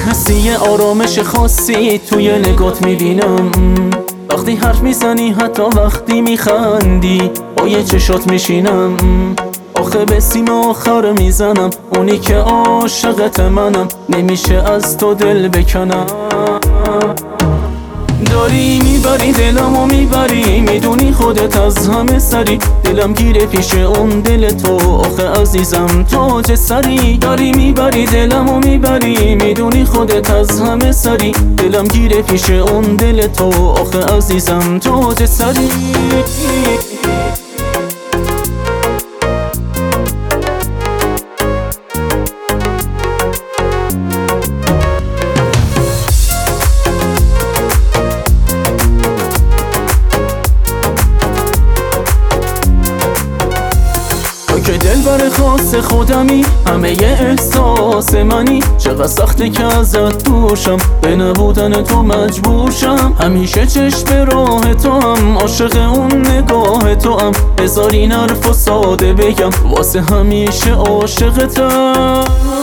هستی یه آرامش خاصی توی نگات میبینم، وقتی حرف میزنی حتی وقتی میخندی با یه چشات میشینم. آخه به سیم آخر میزنم، اونی که عاشقت منم، نمیشه از تو دل بکنم. داری میبری دلمو میبری، میدونی خودت از همه سری، دلم گیره پیش اون دل تو، آخه عزیزم تاج سری. داری میبری دلمو میبری، میدونی خودت از همه سری، دلم گیره پیش اون دل تو، آخه عزیزم تاج سری. که دلبر خاص خودمی، همه ی احساس منی، چقدر سخته که ازت دوشم، به نبودن تو مجبورشم. همیشه چشم راه تو هم، عاشق اون نگاه تو هم، بذار این حرف و ساده بگم، واسه همیشه عاشقتم.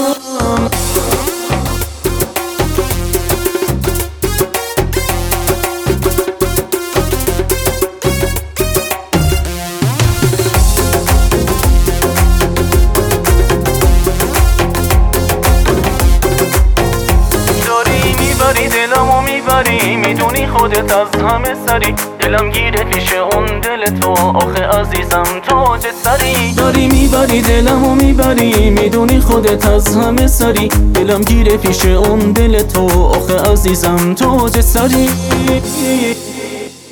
دلمو میبری، میدونی خودت از همه سری، دلم گیره پیش اون دل تو، آخه عزیزم تاج سری. داری میبری دلمو میبری، میدونی خودت از همه سری، دلم گیره پیش اون دل تو، آخه عزیزم تاج سری.